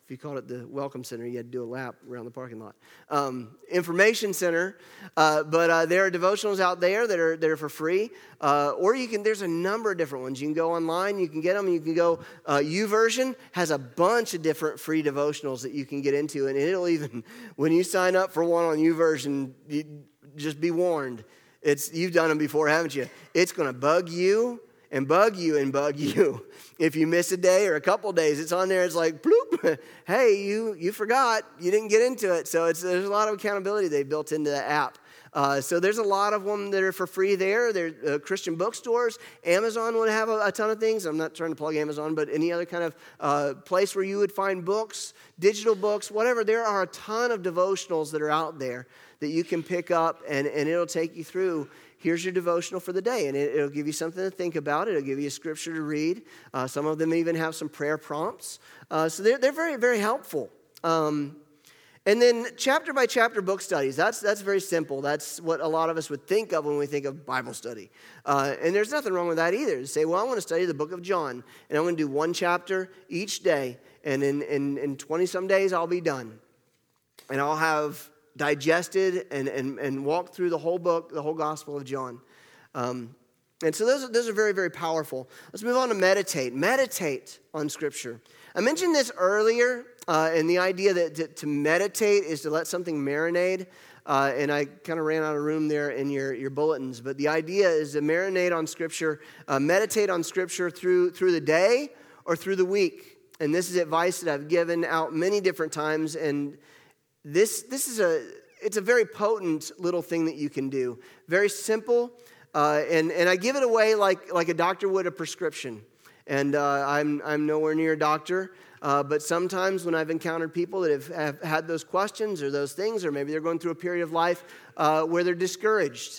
If you called it the Welcome Center, you had to do a lap around the parking lot. Um, information Center, uh, but uh, there are devotionals out there that are that are for free. Uh, or you can. There's a number of different ones. You can go online. You can get them. You can go. Uh, YouVersion has a bunch of different free devotionals that you can get into, and it'll even when you sign up for one on YouVersion, you, just be warned. It's you've done them before, haven't you? It's going to bug you. And bug you and bug you. If you miss a day or a couple days, it's on there. It's like, bloop. Hey, you you forgot. You didn't get into it. So it's, there's a lot of accountability they built into the app. Uh, so there's a lot of them that are for free there. There's uh, Christian bookstores. Amazon would have a, a ton of things. I'm not trying to plug Amazon, but any other kind of uh, place where you would find books, digital books, whatever. There are a ton of devotionals that are out there that you can pick up, and, and it'll take you through. Here's your devotional for the day, and it, it'll give you something to think about. It'll give you a scripture to read. Uh, some of them even have some prayer prompts. Uh, so they're, they're very, very helpful. Um, and then chapter by chapter book studies. That's, that's very simple. That's what a lot of us would think of when we think of Bible study. Uh, and there's nothing wrong with that either. To say, well, I want to study the book of John, and I'm going to do one chapter each day, and in, in, in twenty-some days I'll be done. And I'll have digested and, and, and walked through the whole book, the whole Gospel of John. Um, and so those, those are very, very powerful. Let's move on to meditate. Meditate on Scripture. I mentioned this earlier, uh, and the idea that to, to meditate is to let something marinate. Uh, and I kind of ran out of room there in your, your bulletins. But the idea is to marinate on Scripture, uh, meditate on Scripture through, through the day or through the week. And this is advice that I've given out many different times, and This this is a it's a very potent little thing that you can do. Very simple, uh, and and I give it away like like a doctor would a prescription. And uh, I'm I'm nowhere near a doctor, uh, but sometimes when I've encountered people that have, have had those questions or those things, or maybe they're going through a period of life uh, where they're discouraged,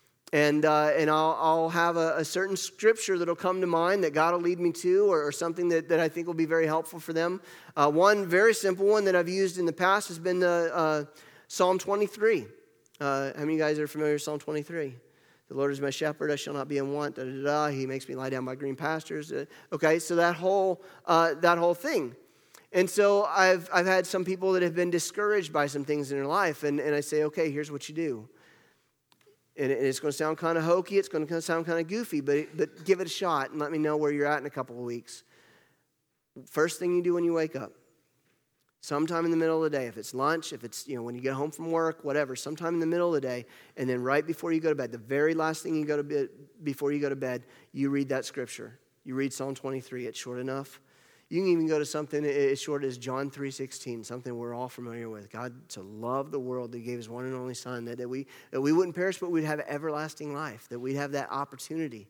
and uh, and I'll I'll have a, a certain scripture that'll come to mind that God will lead me to, or, or something that, that I think will be very helpful for them. Uh, one very simple one that I've used in the past has been the uh, Psalm twenty-three. Uh, how many of you guys are familiar with Psalm twenty-three? The Lord is my shepherd; I shall not be in want. Da, da, da. He makes me lie down by green pastures. Uh, okay, so that whole uh, that whole thing. And so I've I've had some people that have been discouraged by some things in their life, and, and I say, okay, here's what you do. And it's going to sound kind of hokey. It's going to sound kind of goofy, but, but give it a shot and let me know where you're at in a couple of weeks. First thing you do when you wake up, sometime in the middle of the day, if it's lunch, if it's, you know, when you get home from work, whatever, sometime in the middle of the day, and then right before you go to bed, the very last thing you go to bed, before you go to bed, you read that scripture. You read Psalm twenty-three. It's short enough. You can even go to something as short as John three sixteen, something we're all familiar with. God so loved the world that he gave his one and only son, that, that, we, that we wouldn't perish, but we'd have everlasting life, that we'd have that opportunity.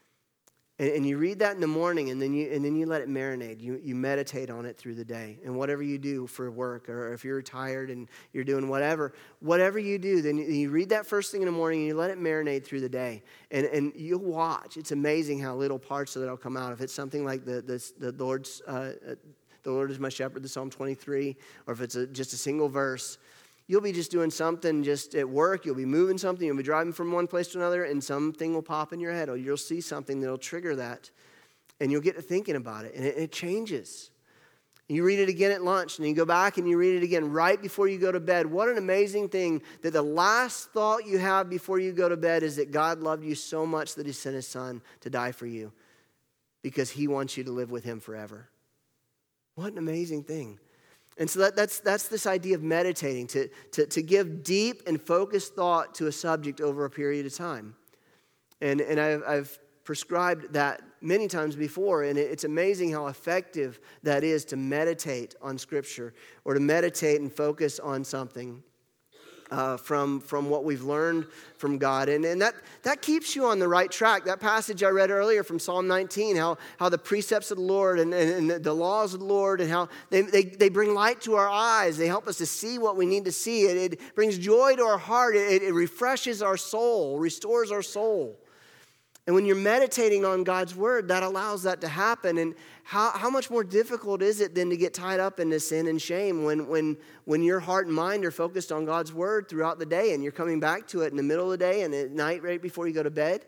And, and you read that in the morning, and then you and then you let it marinate. You, you meditate on it through the day. And whatever you do for work, or if you're retired and you're doing whatever, whatever you do, then you, you read that first thing in the morning, and you let it marinate through the day. And, and you'll watch. It's amazing how little parts of it will come out. If it's something like the, the, the Lord's, uh, the Lord is my shepherd, the Psalm twenty-three, or if it's a, just a single verse, you'll be just doing something just at work. You'll be moving something. You'll be driving from one place to another, and something will pop in your head, or you'll see something that'll trigger that, and you'll get to thinking about it, and it, it changes. You read it again at lunch, and you go back and you read it again right before you go to bed. What an amazing thing that the last thought you have before you go to bed is that God loved you so much that he sent his son to die for you because he wants you to live with him forever. What an amazing thing. And so that, that's that's this idea of meditating, to, to, to give deep and focused thought to a subject over a period of time. And, and I've, I've prescribed that many times before, and it's amazing how effective that is to meditate on Scripture, or to meditate and focus on something uh, from, from what we've learned from God. And, and that, that keeps you on the right track. That passage I read earlier from Psalm nineteen, how, how the precepts of the Lord and, and, and the laws of the Lord, and how they, they, they bring light to our eyes. They help us to see what we need to see. It, it brings joy to our heart. It, it refreshes our soul, restores our soul. And when you're meditating on God's word, that allows that to happen. And how, how much more difficult is it then to get tied up into sin and shame when, when, when your heart and mind are focused on God's word throughout the day, and you're coming back to it in the middle of the day and at night right before you go to bed?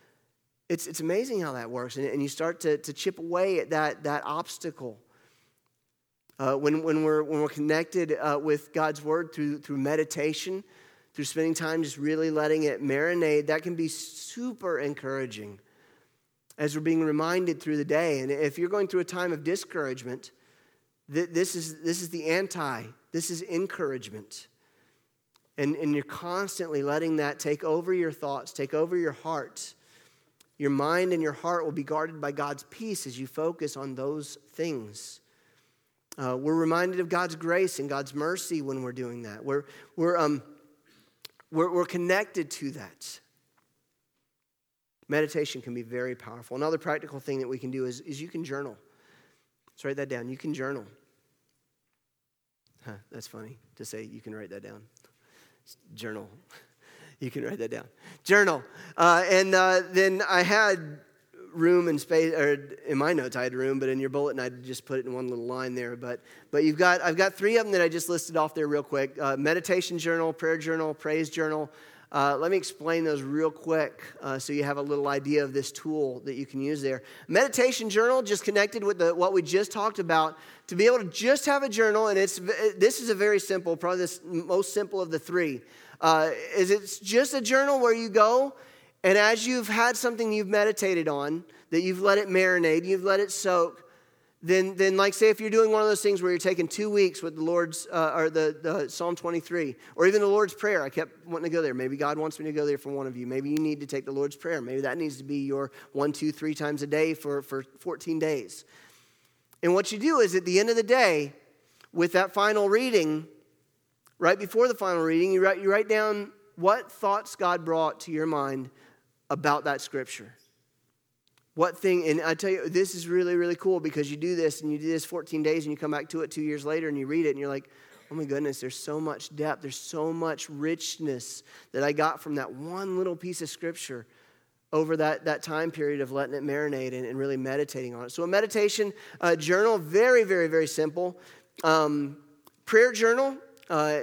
It's, it's amazing how that works. And, and you start to, to chip away at that, that obstacle. Uh, when, when, we're, when we're connected uh, with God's word through, through meditation, through spending time just really letting it marinate, that can be super encouraging as we're being reminded through the day. And if you're going through a time of discouragement, th- this is, this is the anti. This is encouragement. And, and you're constantly letting that take over your thoughts, take over your heart. Your mind and your heart will be guarded by God's peace as you focus on those things. Uh, we're reminded of God's grace and God's mercy when we're doing that. We're, we're, um, we're, we're connected to that. Meditation can be very powerful. Another practical thing that we can do is, is you can journal. Let's write that down. You can journal. Huh, that's funny to say you can write that down. Journal. You can write that down. Journal. Uh, and uh, then I had room and space, or in my notes I had room, but in your bulletin I just put it in one little line there. But but you've got I've got three of them that I just listed off there real quick. Uh, meditation journal, prayer journal, praise journal. Uh, let me explain those real quick uh, so you have a little idea of this tool that you can use there. Meditation journal, just connected with the, what we just talked about, to be able to just have a journal, and it's this is a very simple, probably the most simple of the three, uh, is it's just a journal where you go, and as you've had something you've meditated on, that you've let it marinate, you've let it soak, Then, then, like, say if you're doing one of those things where you're taking two weeks with the Lord's, uh, or the, the Psalm twenty-three, or even the Lord's Prayer. I kept wanting to go there. Maybe God wants me to go there for one of you. Maybe you need to take the Lord's Prayer. Maybe that needs to be your one, two, three times a day for, for fourteen days. And what you do is at the end of the day, with that final reading, right before the final reading, you write, you write down what thoughts God brought to your mind about that scripture. What thing, and I tell you, this is really, really cool because you do this and you do this fourteen days and you come back to it two years later and you read it and you're like, oh my goodness, there's so much depth, there's so much richness that I got from that one little piece of scripture over that, that time period of letting it marinate and, and really meditating on it. So a meditation uh, journal, very, very, very simple. Um, prayer journal, uh,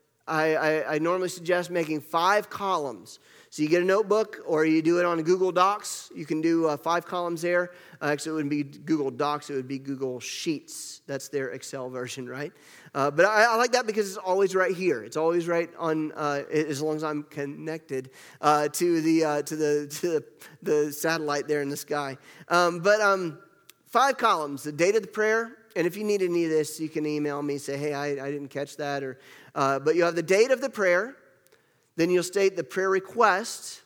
I, I, I normally suggest making five columns. So you get a notebook or you do it on Google Docs. You can do uh, five columns there. Uh, actually, it wouldn't be Google Docs. It would be Google Sheets. That's their Excel version, right? Uh, but I, I like that because it's always right here. It's always right on, uh, as long as I'm connected uh, to the uh, to the to the, the satellite there in the sky. Um, but um, five columns: the date of the prayer. And if you need any of this, you can email me. Say, hey, I, I didn't catch that. Or, uh, but you have the date of the prayer. Then you'll state the prayer request.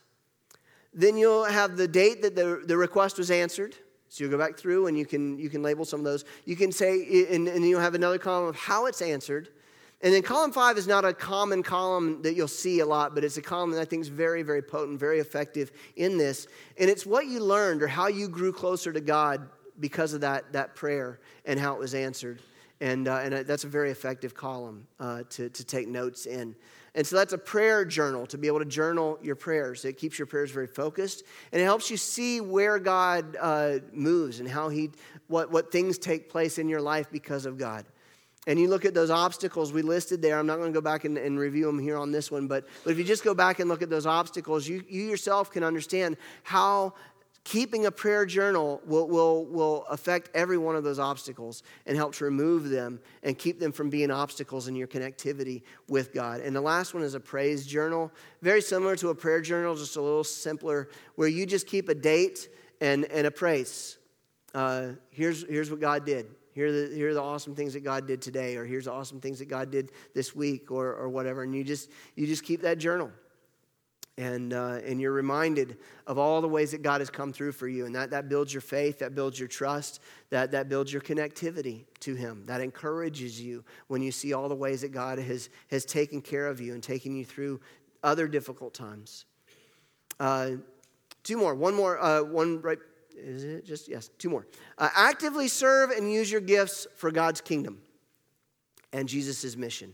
Then you'll have the date that the, the request was answered. So you'll go back through and you can you can label some of those. You can say, and, and you'll have another column of how it's answered. And then column five is not a common column that you'll see a lot, but it's a column that I think is very, very potent, very effective in this. And it's what you learned or how you grew closer to God because of that, that prayer and how it was answered. And, uh, and that's a very effective column uh, to, to take notes in. And so that's a prayer journal, to be able to journal your prayers. It keeps your prayers very focused, and it helps you see where God uh, moves and how he, what, what things take place in your life because of God. And you look at those obstacles we listed there. I'm not going to go back and, and review them here on this one, but, but if you just go back and look at those obstacles, you, you yourself can understand how keeping a prayer journal will, will, will affect every one of those obstacles and help to remove them and keep them from being obstacles in your connectivity with God. And the last one is a praise journal. Very similar to a prayer journal, just a little simpler, where you just keep a date and, and a praise. Uh, here's, here's what God did. Here are, the, here are the awesome things that God did today, or here's the awesome things that God did this week, or, or whatever. And you just you just keep that journal. And uh, and you're reminded of all the ways that God has come through for you. And that, that builds your faith, that builds your trust, that, that builds your connectivity to Him. That encourages you when you see all the ways that God has, has taken care of you and taken you through other difficult times. Uh, two more. One more. Uh, one right. Is it just? Yes, two more. Uh, actively serve and use your gifts for God's kingdom and Jesus' mission.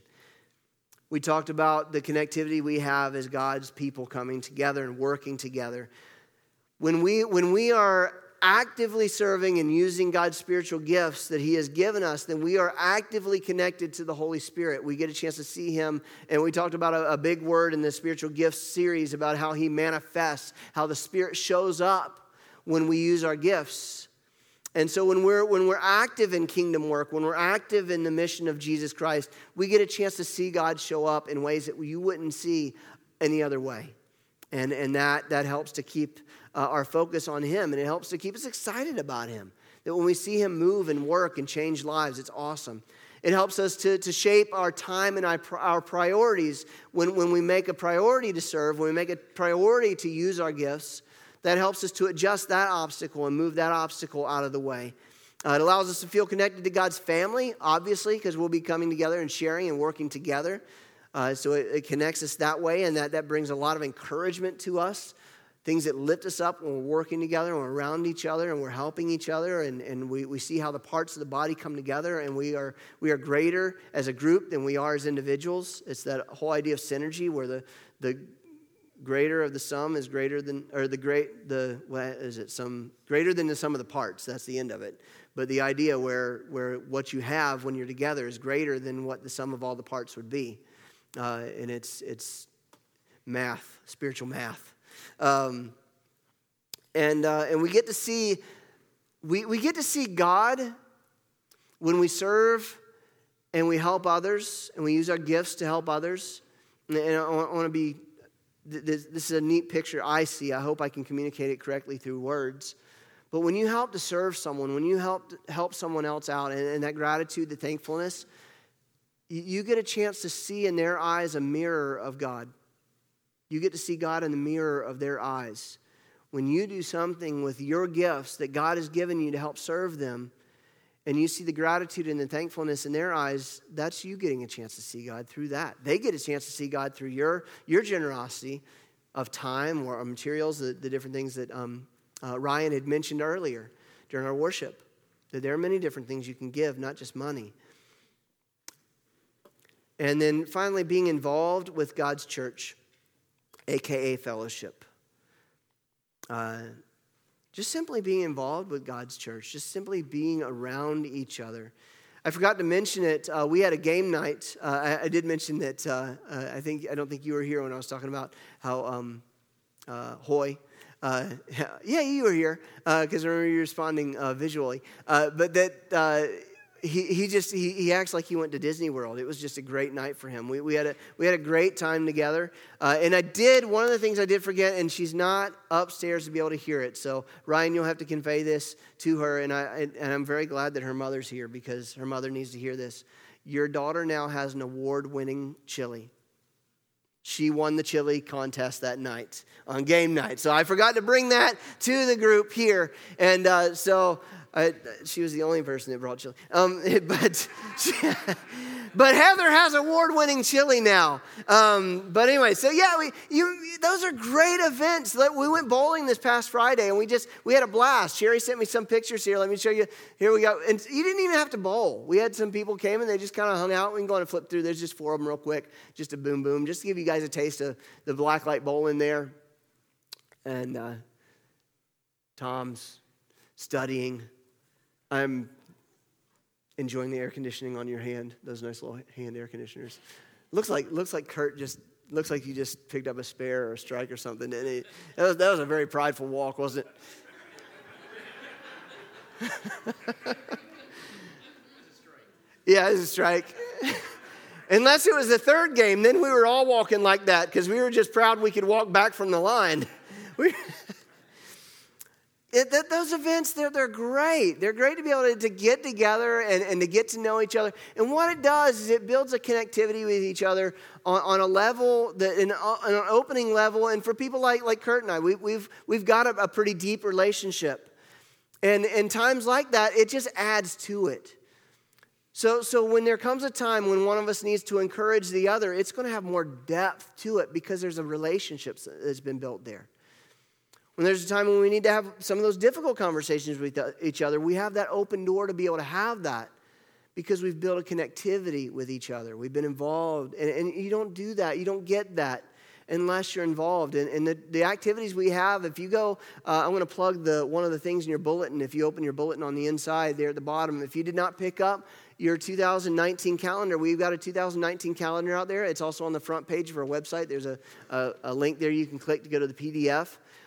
We talked about the connectivity we have as God's people coming together and working together. When we, when we are actively serving and using God's spiritual gifts that He has given us, then we are actively connected to the Holy Spirit. We get a chance to see Him, and we talked about a, a big word in the spiritual gifts series about how He manifests, how the Spirit shows up when we use our gifts. And so when we're when we're active in kingdom work, when we're active in the mission of Jesus Christ, we get a chance to see God show up in ways that you wouldn't see any other way. And, and that, that helps to keep uh, our focus on him, and it helps to keep us excited about him. That when we see him move and work and change lives, it's awesome. It helps us to, to shape our time and our, our priorities. When, when we make a priority to serve, when we make a priority to use our gifts, that helps us to adjust that obstacle and move that obstacle out of the way. Uh, it allows us to feel connected to God's family, obviously, because we'll be coming together and sharing and working together. Uh, so it, it connects us that way, and that, that brings a lot of encouragement to us. Things that lift us up when we're working together and we're around each other and we're helping each other, and, and we, we see how the parts of the body come together, and we are we are greater as a group than we are as individuals. It's that whole idea of synergy where the the greater of the sum is greater than, or the great, the, what is it, some, greater than the sum of the parts. That's the end of it. But the idea where, where what you have when you're together is greater than what the sum of all the parts would be. Uh, and it's it's math, spiritual math. Um, and uh, and we get to see, we, we get to see God when we serve and we help others and we use our gifts to help others. And I want to be, this, this is a neat picture I see. I hope I can communicate it correctly through words. But when you help to serve someone, when you help help someone else out, and, and that gratitude, the thankfulness, you, you get a chance to see in their eyes a mirror of God. You get to see God in the mirror of their eyes. When you do something with your gifts that God has given you to help serve them, and you see the gratitude and the thankfulness in their eyes, that's you getting a chance to see God through that. They get a chance to see God through your, your generosity of time or materials, the, the different things that um, uh, Ryan had mentioned earlier during our worship. That there are many different things you can give, not just money. And then finally, being involved with God's church, a k a fellowship. Uh, just simply being involved with God's church, just simply being around each other. I forgot to mention it. Uh, we had a game night. Uh, I, I did mention that. Uh, uh, I think I don't think you were here when I was talking about how um, uh, Hoy. Uh, yeah, you were here because uh, I remember you responding uh, visually. Uh, but that. Uh, He he just he, he acts like he went to Disney World. It was just a great night for him. We we had a we had a great time together. Uh, and I did one of the things I did forget, and she's not upstairs to be able to hear it. So Ryan, you'll have to convey this to her. And I and I'm very glad that her mother's here because her mother needs to hear this. Your daughter now has an award-winning chili. She won the chili contest that night on game night. So I forgot to bring that to the group here, and uh, so. Uh, she was the only person that brought chili. Um, but, she, but Heather has award-winning chili now. Um, but anyway, so yeah, we you those are great events. We went bowling this past Friday, and we just we had a blast. Sherry sent me some pictures here. Let me show you. Here we go. And you didn't even have to bowl. We had some people came and they just kind of hung out. We can go and flip through. There's just four of them real quick, just a boom boom, just to give you guys a taste of the blacklight bowling there. And uh, Tom's studying. I'm enjoying the air conditioning on your hand, those nice little hand air conditioners. Looks like looks like Kurt just looks like you just picked up a spare or a strike or something. And it, that, was, that was a very prideful walk, wasn't it? Yeah, it was a strike. Unless it was the third game, then we were all walking like that because we were just proud we could walk back from the line. We, It, that, those events, they're, they're great. They're great to be able to, to get together and, and to get to know each other. And what it does is it builds a connectivity with each other on, on a level, that, in, on an opening level. And for people like, like Kurt and I, we, we've, we've got a, a pretty deep relationship. And in times like that, it just adds to it. So, so when there comes a time when one of us needs to encourage the other, it's going to have more depth to it because there's a relationship that's been built there. When there's a time when we need to have some of those difficult conversations with each other, we have that open door to be able to have that because we've built a connectivity with each other. We've been involved. And, and you don't do that. You don't get that unless you're involved. And, and the, the activities we have, if you go, uh, I'm going to plug the one of the things in your bulletin. If you open your bulletin on the inside there at the bottom, if you did not pick up your two thousand nineteen calendar, we've got a two thousand nineteen calendar out there. It's also on the front page of our website. There's a, a, a link there you can click to go to the P D F.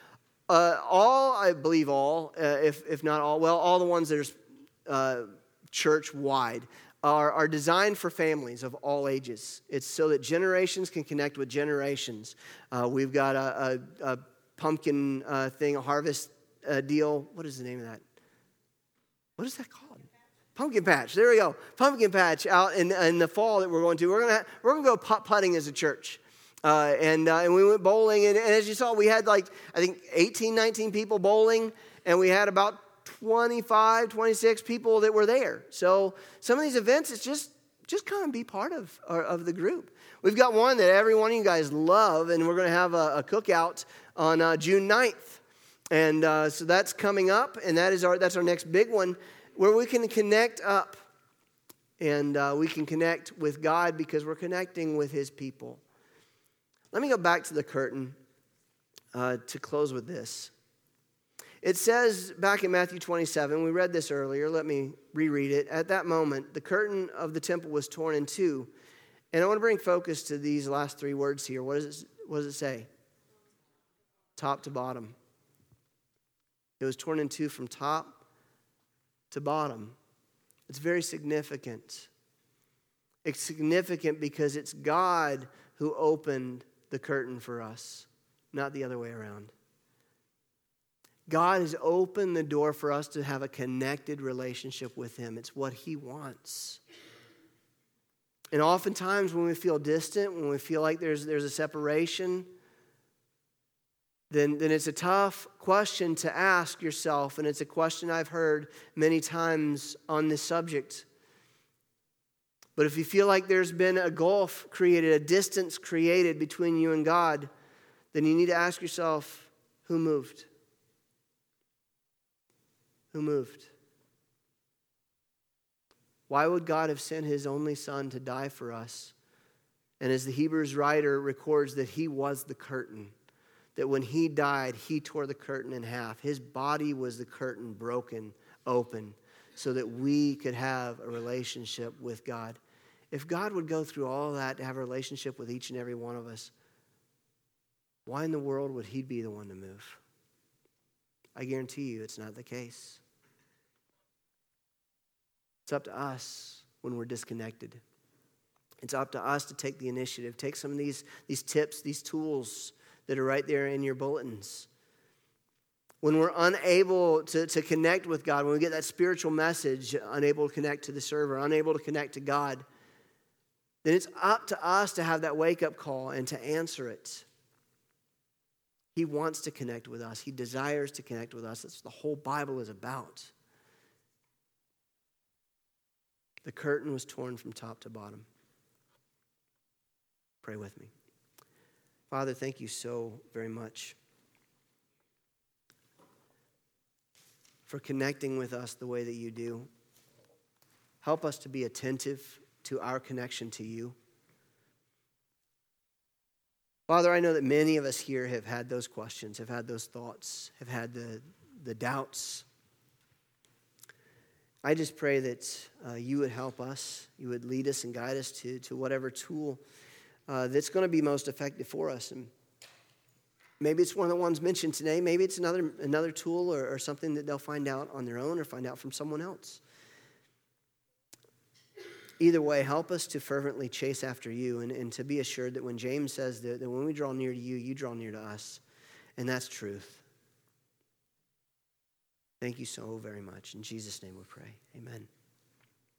Uh, all, I believe all, uh, if, if not all, well, all the ones that are uh, church-wide are, are designed for families of all ages. It's so that generations can connect with generations. Uh, we've got a, a, a pumpkin uh, thing, a harvest uh, deal. What is the name of that? What is that called? Pumpkin patch. There we go. Pumpkin patch out in, in the fall that we're going to. We're going to we're going to go putt-putting as a church. Uh, and, uh, and we went bowling, and, and as you saw, we had like, I think, eighteen, nineteen people bowling, and we had about twenty-five, twenty-six people that were there. So some of these events, it's just, just kind of be part of, of the group. We've got one that every one of you guys love, and we're going to have a, a cookout on uh, June ninth. And uh, so that's coming up, and that is our that's our next big one, where we can connect up, and uh, we can connect with God because we're connecting with His people. Let me go back to the curtain uh, to close with this. It says back in Matthew twenty-seven, we read this earlier, let me reread it. At that moment, the curtain of the temple was torn in two. And I want to bring focus to these last three words here. What does it, what does it say? Top to bottom. It was torn in two from top to bottom. It's very significant. It's significant because it's God who opened the curtain for us, not the other way around. God has opened the door for us to have a connected relationship with Him. It's what He wants. And oftentimes when we feel distant, when we feel like there's, there's a separation, then, then it's a tough question to ask yourself, and it's a question I've heard many times on this subject. But if you feel like there's been a gulf created, a distance created between you and God, then you need to ask yourself, who moved? Who moved? Why would God have sent His only Son to die for us? And as the Hebrews writer records that He was the curtain, that when He died, He tore the curtain in half. His body was the curtain broken open so that we could have a relationship with God. If God would go through all that to have a relationship with each and every one of us, why in the world would He be the one to move? I guarantee you it's not the case. It's up to us when we're disconnected. It's up to us to take the initiative. Take some of these, these tips, these tools that are right there in your bulletins. When we're unable to, to connect with God, when we get that spiritual message, unable to connect to the server, unable to connect to God, then it's up to us to have that wake-up call and to answer it. He wants to connect with us. He desires to connect with us. That's what the whole Bible is about. The curtain was torn from top to bottom. Pray with me. Father, thank you so very much for connecting with us the way that you do. Help us to be attentive to our connection to you. Father, I know that many of us here have had those questions, have had those thoughts, have had the, the doubts. I just pray that uh, you would help us, you would lead us and guide us to, to whatever tool uh, that's going to be most effective for us. And maybe it's one of the ones mentioned today. Maybe it's another, another tool or, or something that they'll find out on their own or find out from someone else. Either way, help us to fervently chase after you and, and to be assured that when James says that, that when we draw near to you, you draw near to us. And that's truth. Thank you so very much. In Jesus' name we pray. Amen.